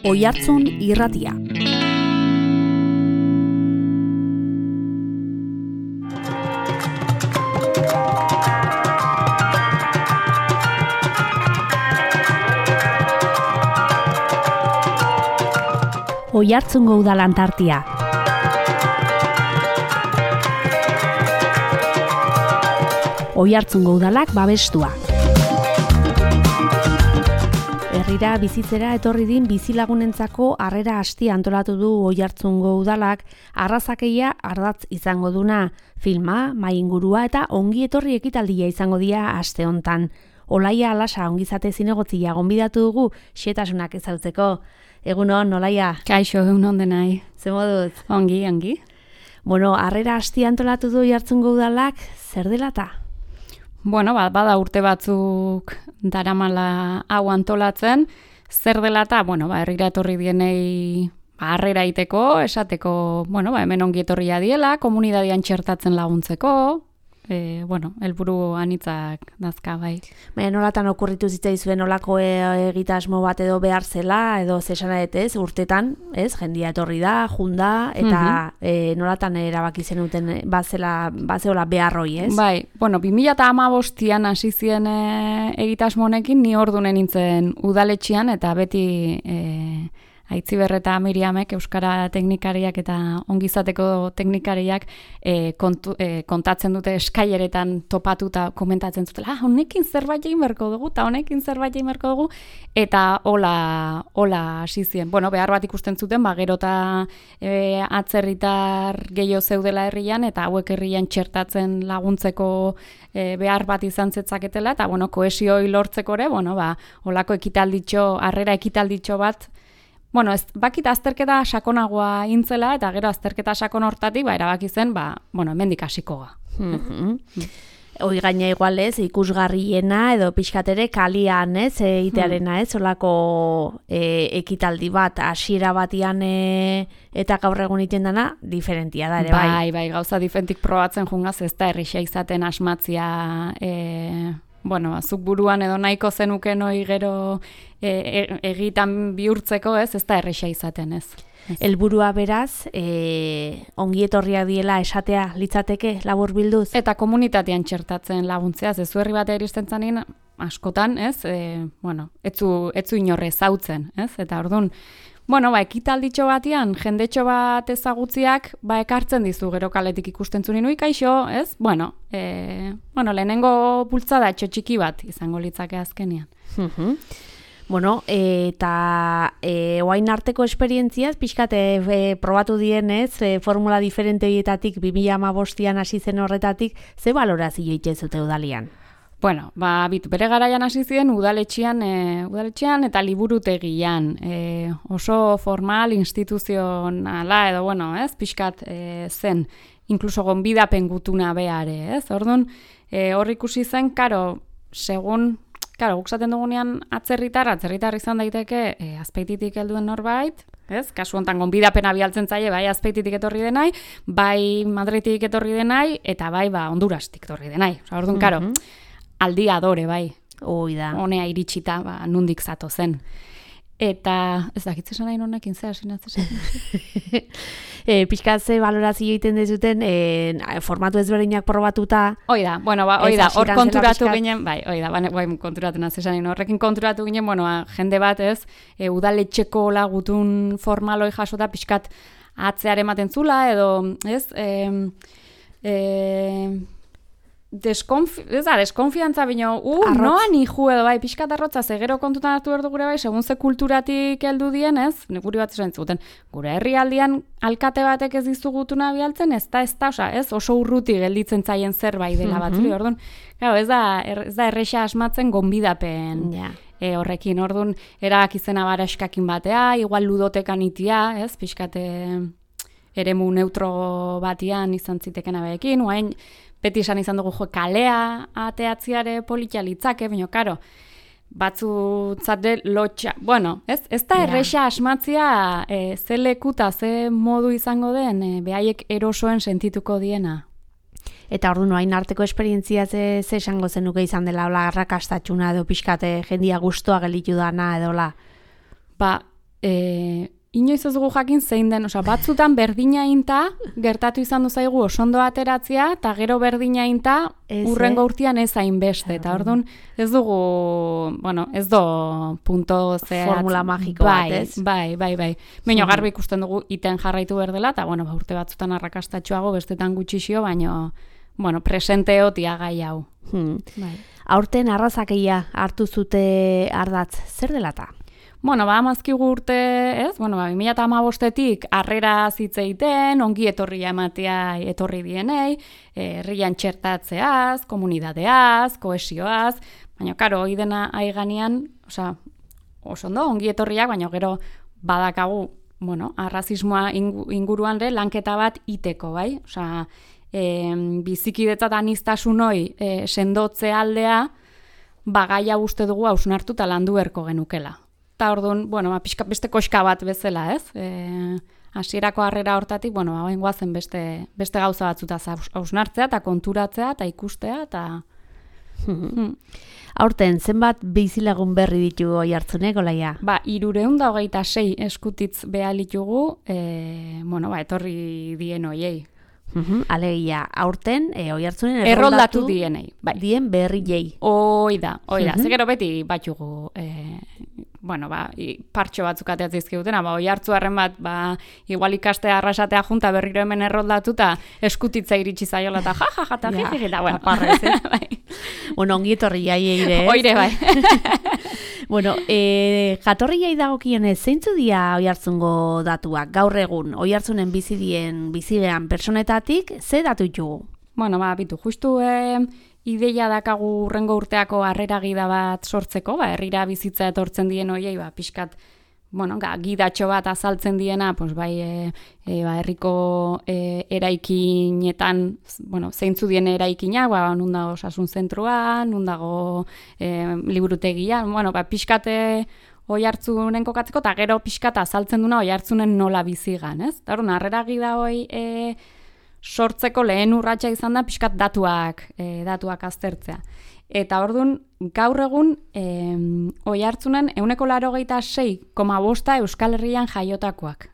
Oihartzun irratia. Oihartzungo udalan tartia. Oihartzungo udalak babestua. Herrira bizitzera etorri din bizilagunentzako harrera astia antolatu du Oihartzungo udalak, arrazakeia ardatz izango duna, filma, maingurua eta ongi etorri ekitaldia izango dira aste hontan. Olaia Alasa ongizate zinegotzia gonbidatu dugu xetasunak ezautzeko. Egunon, Olaia? Kaixo, egunon denai. Ze moduz? Ongi. Bueno, harrera astia antolatu du Oihartzungo udalak, zer dela ta? Bueno, bada urte batzuk daramala hau antolatzen, zer dela eta, herrira etorri dienei harrera iteko, esateko, hemen ongi etorria diela, komunidadian txertatzen laguntzeko, helburu anitzak dazka bai. Nolatan okurritu zitzaizuen olako egitasmo bat edo behar zela, edo zesana ez, urtetan, ez, jendia etorri da, junda, eta nolatan erabaki zenuten bazeola beharroi, ez? Bai, 2015an hasi zien egitasmo honekin, ni ordunen nintzen udaletxean, eta beti Aitziber eta Miriamek, Euskara teknikariak eta ongizateko teknikariak kontatzen dute eskaileretan topatuta komentatzen zutela, honekin zerbait egin beharko dugu, eta honekin zerbait egin beharko dugu, eta hola hasi zien. Behar bat ikusten zuten, gero eta atzerritar gehiago zeudela herrian, eta hauek herrian txertatzen laguntzeko behar bat izan zetzaketela, eta kohesioi lortzeko ere, holako harrera ekitalditxo bat, ez bakit azterketa sakonagoa intzela, eta gero azterketa sakon hortatik, erabaki zen, hemendik hasiko ga. Hoi gaina igual ez, ikusgarriena edo pixkatere kalian ez, itearena ez, olako ekitaldi bat, hasiera batian eta gaur egun iten dana, diferentia da ere, bai? Bai, gauza diferentik probatzen jungaz, ez da errixa izaten asmatzia, zuk buruan edo nahiko zenuken hori gero egitan bihurtzeko ez da erresa izaten ez. Helburua beraz, ongi etorria diela esatea litzateke labur bilduz? Eta komunitatean txertatzen laguntzea, ez herri bat iristen zanin askotan, ez? Etzu inorre zautzen, ez? Eta orduan, ekitalditxo batian, jendetxo bat ezagutziak, ekartzen dizu gero kaletik ikusten zuni nui, kaixo, ez? Lehenengo bultzada txiki bat izango litzake azkenean. Eta oain arteko esperientziaz, pixkate probatu dienez, formula diferente horietatik, 2015an hasi zen horretatik, ze balorazio itxezute udalian? Bere garaian hasi ziren udaletxean eta liburutegian. Oso formal, instituzionala edo, pixkat zen, inkluso gonbidapen gutuna behare, ez? Orduan, hor ikusi zen, guk zaten dugunean atzerritar izan daiteke Azpeititik helduen norbait, ez? Kasu honetan gonbidapena bialtzen zaie, bai Azpeititik etorri denai, bai Madridik etorri denai, eta bai Hondurastik etorri denai. Orduan, aldi adore, bai. Oida. Honea iritsita, nundik zato zen. Eta, ez dakitzesan nahi honekin zea, sinatzen. Pixkatze balorazio egiten dezuten, formatu ezberdinak probatuta. Oida, hor konturatu ginen, konturatu nazesan, horrekin konturatu ginen, jende bat ez, udaletxeko lagutun formaloi jasota, pixkat atzearen ematen zula, edo, ez, deskonfiantza bino, noan iju edo pixkat arrotza, zegero kontutan hartu berdu gure segun ze kulturatik heldu dien, ez? Guri bat esan zuten, gure herrialdean alkate batek ez dizugutuna bialtzen, ez da, oso urruti gelditzen zaien zerbait dela batzuri, orduan, ez da erresa asmatzen gonbidapen horrekin, orduan, erabak izena baraskakin batea, igual ludotekan itia, ez? Pixkate eremu neutro batian izan zitekena behekin, oain, beti esan izan dugu kalea ateatziare politia litzake, baina, karo, batzutzat lotxa, ez da erresa asmatzia ze lekuta, ze modu izango den, behaiek erosoen sentituko diena. Eta orduan hain arteko esperientzia ze esango zenuke izan dela, hola arrakastatxuna edo pixkate jendia gustoa gelitu dana edo la? inoiz ez dugu jakin zein den, batzutan berdina inta, gertatu izan du zaigu osondo ateratzea, eta gero berdina inta, urrengo urtean ez hainbeste, eta orduan ez dugu, ez do punto zehatz. Formula magiko bat, ez? Bai. Baina garbi ikusten dugu iten jarraitu berdela, eta urte batzutan arrakastatxoago, bestetan gutxixio, baina, presente otia gai hau. Bai. Aurten arrazakeia hartu zute ardatz, zer delata? Amazkigu urte, ez? 2015-etik harrera zitzeiten, ongi etorria ematea etorri dienei, herrian txertatzeaz, komunidadeaz, kohesioaz, baina, karo, hori dena aiganean, oso ondo, ongi etorriak, baina gero badakagu, arrazismoa inguruan lanketa bat iteko, bai? Bizikidetzat aniztasun hoi sendotze aldea, bagaia uste dugu hausnartu eta landu erko genukela. Eta orduan, pixka beste koska bat bezala, ez? Hasierako harrera hortatik, goazen beste gauza batzutaz hausnartzea eta konturatzea eta ikustea eta... Aurten, zenbat bizilagun berri ditu Oiartzunek, Olaia? 326 eskutitz behar ditugu, etorri dien hoiei. Alegia, aurten, Oiartzunen erroldatu dienei. Dien berri jei. Oida. Zegero beti batxugu... partxo batzuk ateatz izkigutena, Oiartzuarren bat, igual ikastea arrasatea junta berriro hemen erroldatu eta eskutitza iritsi zaiola eta eta jijigita, parrez, ongi etorri jai eire, ez? Oire, bai. Jatorri jai dagokionez, zeintzu dia Oiartzungo datuak, gaur egun, Oiartzunen bizidean personetatik, ze datu ditugu? Bitu, justu... ideia dakagu urrengo urteako harrera gida bat sortzeko, herrira bizitza etortzen dien hoiei, pixkat, gidatxo bat azaltzen diena, herriko eraikinetan, zeintzu dien eraikinak, nun dago osasun zentrua, nun dago liburutegia, pixkat Oiartzunen kokatzeko, eta gero pixkat azaltzen duna Oiartzunen nola bizigan, ez? Eta hori, harrera gida hoi... sortzeko lehen urratsa izan da pixkat datuak aztertzea. Eta orduan, gaur egun, Oiartzunen 86,5 Euskal Herrian jaiotakoak.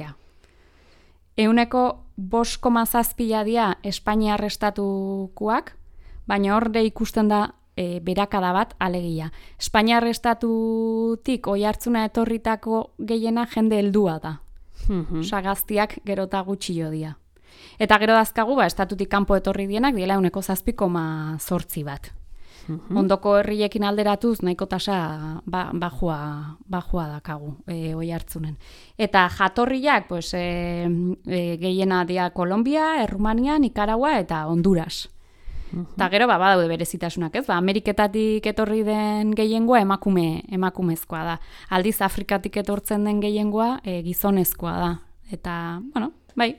5,7 dira Espainiar estatukoak, baina hor ikusten da berakada bat alegia. Espainiar estatutik Oiartzuna etorritako gehiena jende heldua da. Gaztiak gerota gutxio dira. Eta gero dazkagu, estatutik kanpo etorri dienak, diela 7,8 bat. Ondoko herriekin alderatuz, nahiko tasa bajua dakagu Oiartzunen. Eta jatorriak, gehiena dira Kolombia, Errumania, Nicaragua eta Honduras. Eta gero, badaude berezitasunak, ez? Ameriketatik etorri den gehiengoa emakumezkoa da. Aldiz, Afrikatik etortzen den gehiengoa gizonezkoa da. Eta, bai.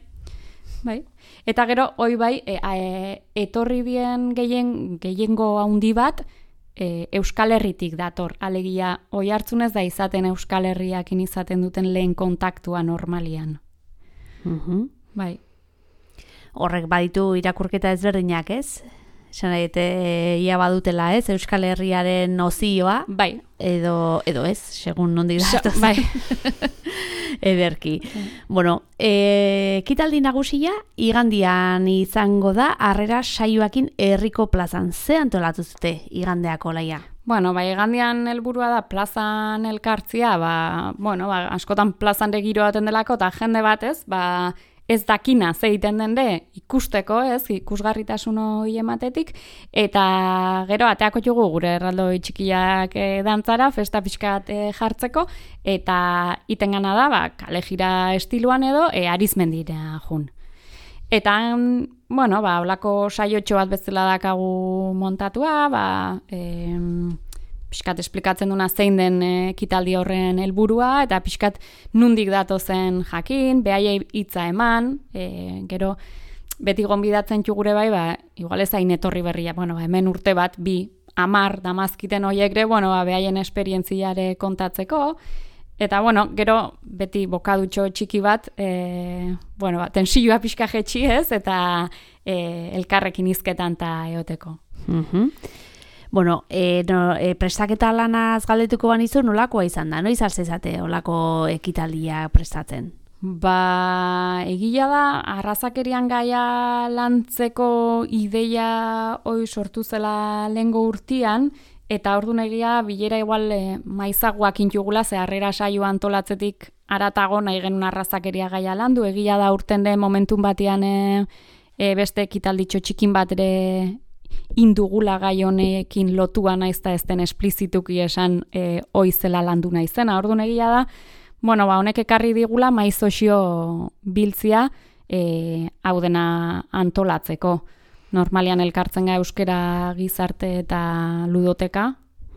Eta gero, etorri dien gehiengo handi bat, Euskal Herritik dator. Alegia, Oiartzunez da izaten Euskal Herriakin izaten duten lehen kontaktua normalian. Bai. Horrek baditu irakurketa ezberdinak, ez? Esan ia badutela, ez? Euskal Herriaren nozioa. Bai. Edo ez, segun nondik datoz. Bai. Ederki. Ekitaldi nagusia igandian izango da harrera saioakin herriko plazan. Ze antolatu zute igandeako, Olaia? Igandian helburua da plazan elkartzia, askotan plazan giro baten delako, eta jende bat ez dakina ze egiten den ikusteko, ez, ikusgarritasun hori ematetik, eta gero ateako jugu gure erraldoi txikiak dantzara, festa pixkat jartzeko, eta itengana da, kalejira estiluan edo, arizmendira jun. Eta, holako saiotxo bat bezala dakagu montatua, pixkat esplikatzen duna zein den ekitaldi horren helburua eta pixkat nundik datozen jakin, behaiei hitza eman, gero beti gonbidatzen txugure bai, igual ez hain etorri berria, hemen urte bat, 10 damazkiten hoiek ere, behaien esperientziare kontatzeko, eta gero beti bokadutxo txiki bat, tensioa pixka jetxi ez, eta elkarrekin hizketan eta eoteko. Bueno, prestaketa lanaz galdetuko banizu, nolakoa izan da? Noiz alzezate olako ekitaldia prestatzen? Egia da, arrazakerian gaia lantzeko ideia hoi sortu zela lehengo urtian, eta orduan egia bilera igual maizagoak intugula, ze harrera saio antolatzetik aratago nahi genuen arrazakeria gaia landu, egia da urten den momentun batean beste ekitalditxo txikin bat ere indugula gai honekin lotua naiz da ez den esplizituki esan oizela landu naizena. Orduan egia da, honek ekarri digula maizosio biltzia hau dena antolatzeko. Normalian elkartzen ga euskera gizarte eta ludoteka.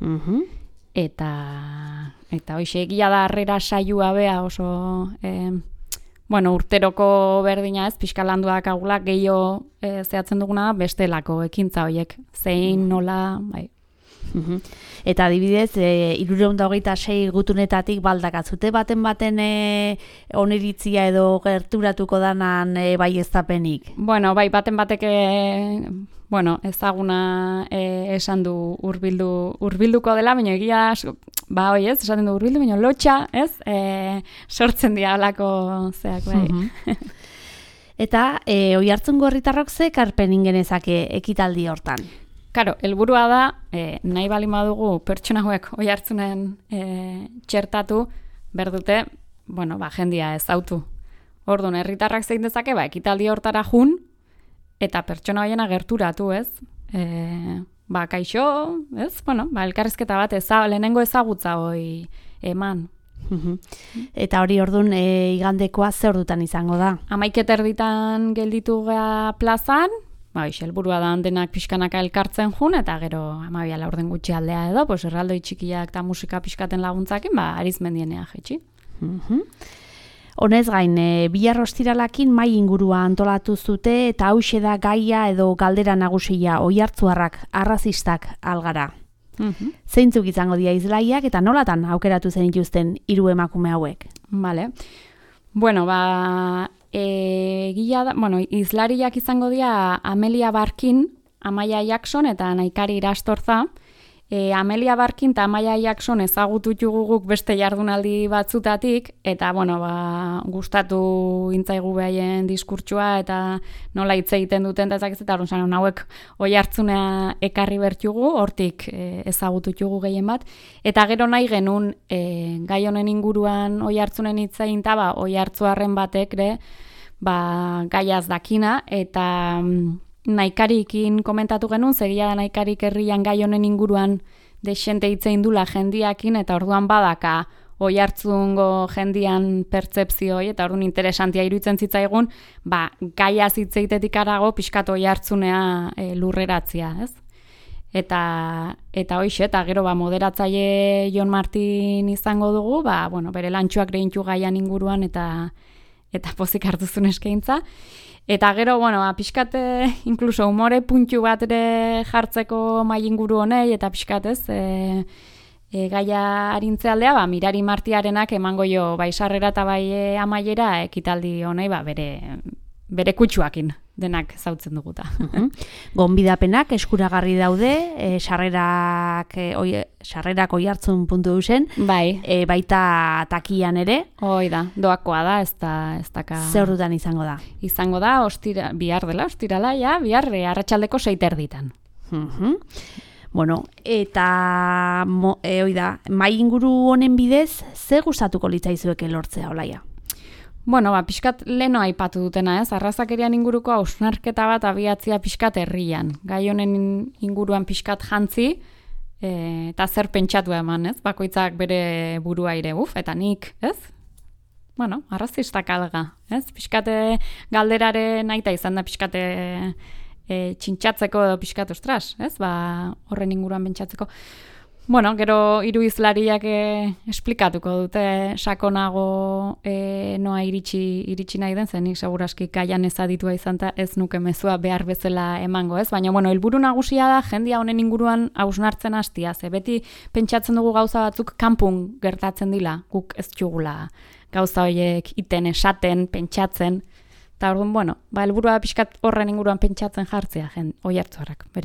Eta hoxe egia da harrera saioa bea oso urteroko berdina ez, pixka landuak agula gehiago zehatzen duguna bestelako ekintza horiek. Zein, nola, bai. Eta adibidez, 326 gutunetatik baldakatzute baten oniritzia edo gerturatuko danan baieztapenik? Bai, batek ezaguna esan du hurbilduko dela, baina egia esaten du hurbildu, baina lotxa, ez? Sortzen dira alako zeak, bai. Eta Oiartzungo herritarrok ze ekarpen genezake ekitaldi hortan? Karo, helburua da, nahi bali badugu pertsona hauek Oiartzunen txertatu, berdute, jendia ezautu. Orduan, herritarrak zein dezake, ekitaldi hortara jun, eta pertsona hoiena gerturatu, ez? Kaixo, ez? Elkarrizketa bat, lehenengo ezagutza hoi eman. Eta hori orduan igandekoa ze ordutan izango da? 11:00 gelditu gea plazan, helburua da denak pixkanaka elkartzen jun, eta gero 12 gutxi aldea edo, erraldoi txikiak eta musika pixkaten laguntzakin, arizmendienea jetxi. Honez gain, bihar ostiralakin mai ingurua antolatu zute, eta hauxe da gaia edo galdera nagusia Oiartzuarrak, arrazistak algara. Zeintzuk izango dira izlaiak, eta nolatan aukeratu zen ituzten 3 emakume hauek? Vale. Egia da, izlariak izango dira Amelia Barkin, Amaia Jackson eta Naikari Irastorza. Amelia Barkin eta Amaia Jackson ezagutu guk beste jardunaldi batzutatik, eta gustatu intzaigu behaien diskurtsua eta nola hitz egiten duten, eta hauek Oiartzunea ekarri bertugu, hortik ezagutu gehien bat. Eta gero nahi genuen gai honen inguruan Oiartzunen hitz egin eta Oiartzuarren batek gaiaz dakina, eta Naikarikin komentatu genuen, zegia da Naikarik herrian gai honen inguruan desente hitz egin dula jendiakin, eta orduan badaka Oiartzungo jendian pertzepzioi, eta orduan interesantia iruditzen zitzaigun, gaiaz hitz egitetik arago pixkat Oiartzunea lurreratzia, ez? Eta hoixe, eta gero moderatzaile Jon Martin izango dugu, bere lantxuak reintxu gaian inguruan, eta pozik hartuzun eskaintza. Eta gero, pixkat, inkluso umore puntu bat ere jartzeko mai inguru honei, eta pixkat ez, gaia arintzealdea, Mirari Martiarenak emango jo sarrera eta amaiera ekitaldi honei, bere kutsuakin denak zautzen duguta. Gonbidapenak eskuragarri daude, sarrerak oiartzun.eusen, baita takian ere. Hoi da, doakoa da, ez daka... Ze ordutan izango da? Izango da, bihar dela, ostirala, bihar arratsaldeko 6:30. Eta hoi da, mai inguru honen bidez, ze gustatuko litzaizueke lortzea, Olaia? Pixkat leno aipatu dutena, ez? Arrazakerian inguruko hausnarketa bat abiatzia pixkat herrian. Gai honen inguruan pixkat jantzi, eta zer pentsatu eman, ez? Bakoitzak bere burua ire, eta nik, ez? Arrazistak alga, ez? Pixkate galderare nahita izan da pixkate txintxatzeko edo pixkat ostras, ez? Horren inguruan pentsatzeko. Gero hiru izlariak esplikatuko dute sakonago noa iritsi nahi den, zenik seguraski gaian ezaditua izan eta ez nuke mezua behar bezala emango, ez? Baina, helburu nagusia da jendia honen inguruan hausnartzen hastia, ze beti pentsatzen dugu gauza batzuk kanpun gertatzen dila, guk ez txugula gauza horiek iten, esaten, pentsatzen, eta orduan, helburua pixkat horren inguruan pentsatzen jartzea, Oiartzuarrak, bereziki.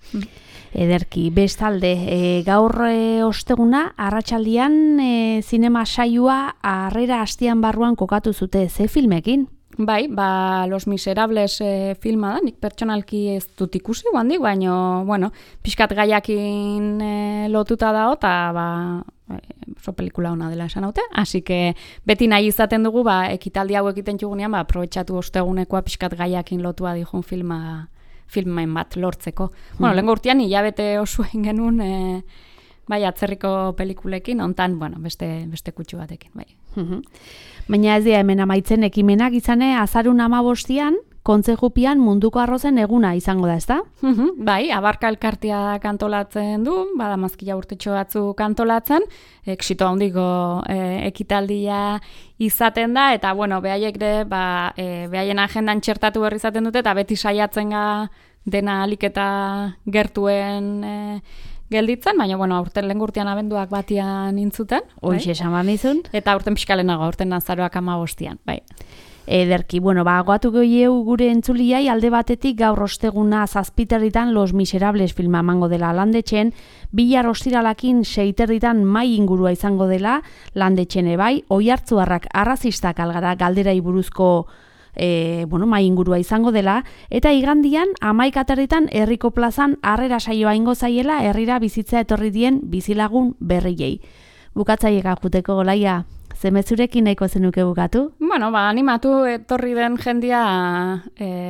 Ederki, bestalde, gaur osteguna, arratsaldean zinema saioa Harrera Astian barruan kokatu zute, ze filmekin? Bai, Los Miserables filma da, nik pertsonalki ez dut ikusi guandik, baina, bueno, pixkat gaiakin lotuta dago, eta oso pelikula ona dela esan haute, así que beti nahi izaten dugu, ekitaldi hau egiten txugunean, aprobetxatu ostegunekoa pixkat gaiakin lotua dijun filmen bat lortzeko. Bueno, lehenko urtean hilabete oso egin genuen, atzerriko pelikulekin, ontan, beste kutsu batekin, bai. Baina ez dira hemen amaitzen ekimenak izane, azarun 15an, kontzejupian munduko arrozen eguna izango da, ezta? Bai, Abarka elkartea kantolatzen du, badamazkila urtetxo batzu kantolatzen, exito handiko ekitaldia izaten da, eta behaiek ere, behaien agendan txertatu berri izaten dute, eta beti saiatzen ga dena alik eta gertuen gelditzen, baina, aurten lehen urtean abenduak batian intzuten. Hoxe esan banizun. Eta aurten pixkalenago, aurten azaroak 15an, bai. Ederki, goatu gehieu gure entzuliai alde batetik gaur osteguna 7:00 Los Miserables filma emango dela landetxen, bihar ostiralakin 6:00 mai ingurua izango dela landetxen ebai, oihartzuarrak arrazistak algara galderai buruzko mai ingurua izango dela, eta igandian 11:00 herriko plazan Harrera saioa ingo zaiela herrira bizitzea etorri dien bizilagun berriei. Bukatzailega juteko Olaia, zemezurekin nahiko zenuke bukatu? Animatu etorri den jendia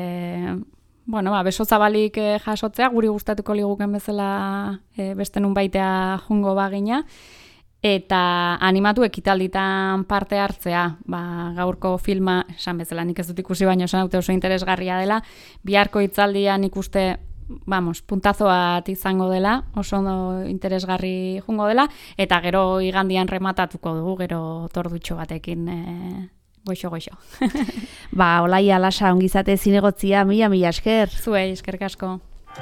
beso zabalik jasotzea, guri gustatuko liguken bezala beste nun baitea jungo bagina, eta animatu ekitalditan parte hartzea, gaurko filma, esan bezala nik ez dut ikusi baino esan dute oso interesgarria dela, biharko hitzaldian ikuste, puntazo bat izango dela, oso ondo interesgarri jungo dela, eta gero igandian rematatuko dugu, gero tordutxo batekin goixo. Olaia Lasa ongizate zinegotzia, mila esker. Zuei, eskerrik asko.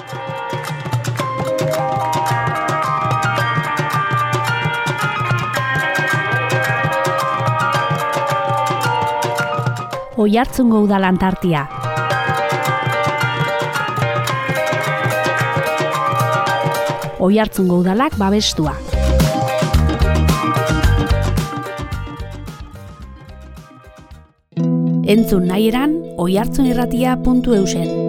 Oihartzungo udal Antartia. Oihartzungo udalak babestua. Entzun nahi eran, oihartzunirratia.eusen.